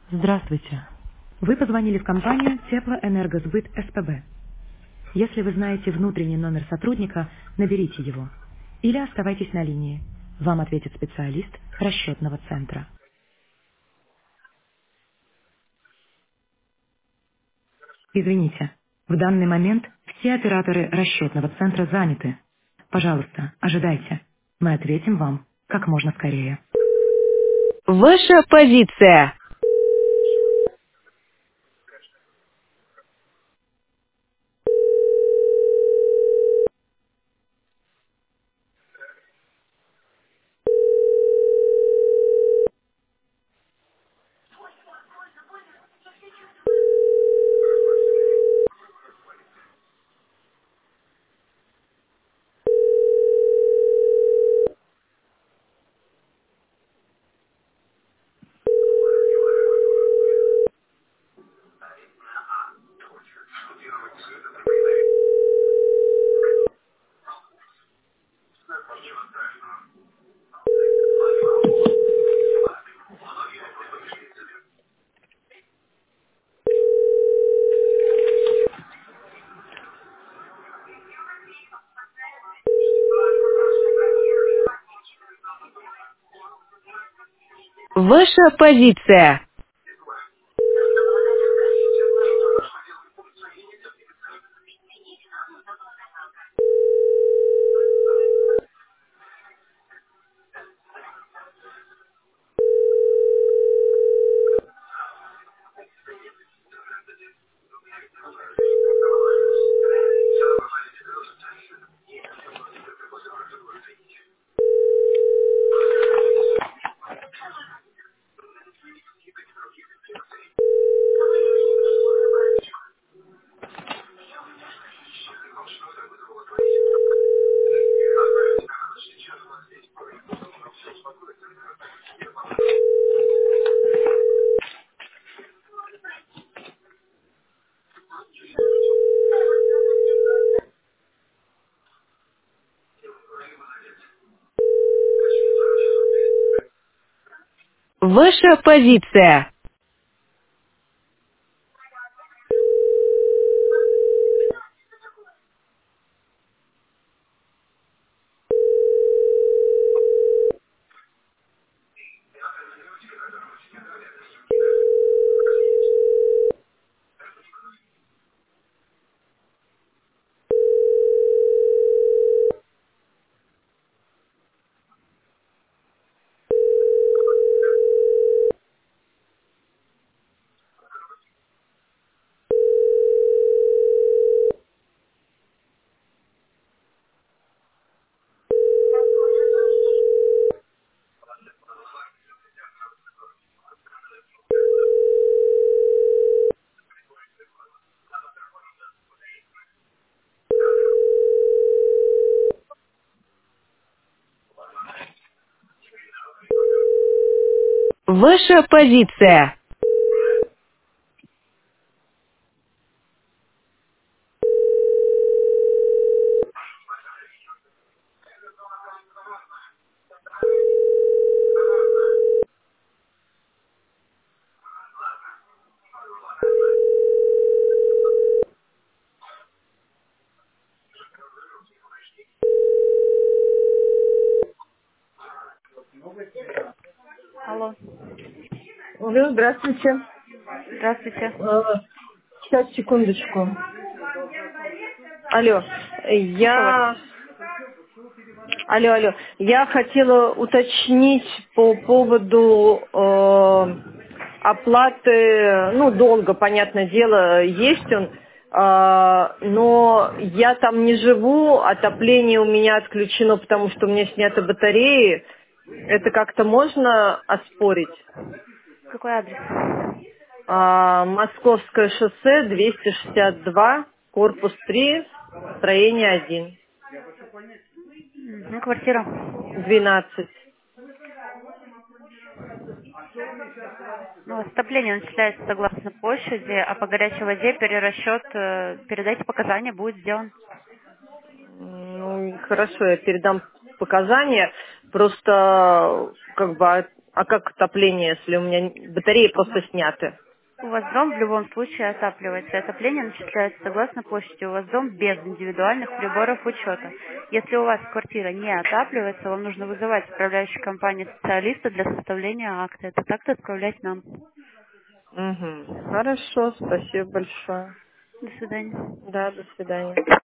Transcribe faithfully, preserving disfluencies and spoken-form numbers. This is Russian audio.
Здравствуйте. Вы позвонили в компанию Теплоэнергосбыт СПБ. Если вы знаете внутренний номер сотрудника, наберите его. Или оставайтесь на линии. Вам ответит специалист расчетного центра. Извините, в данный момент все операторы расчетного центра заняты. Пожалуйста, ожидайте. Мы ответим вам как можно скорее. Ваша позиция. Ваша позиция. Ваша позиция. Ваша позиция. Алло, Алло, здравствуйте. здравствуйте. Э, Сейчас, секундочку. Алло, Слушаю вас. я... Алло, алло. Я хотела уточнить по поводу э, оплаты, ну, долга, понятное дело, есть он, э, но я там не живу, отопление у меня отключено, потому что у меня сняты батареи. Это как-то можно оспорить? Какой адрес? А, Московское шоссе, двести шестьдесят два, корпус три, строение один, Мгм, квартира. двенадцать. Ну, отопление начисляется согласно площади, а по горячей воде перерасчет, э, передайте показания, будет сделан. Ну, хорошо, я передам показания. Просто как бы от- А как отопление, если у меня батареи просто сняты? У вас дом в любом случае отапливается. Отопление начисляется согласно площади. У вас дом без индивидуальных приборов учета. Если у вас квартира не отапливается, вам нужно вызывать управляющую компанию специалиста для составления акта. Это так-то отправлять нам. Угу. Хорошо, спасибо большое. До свидания. Да, до свидания.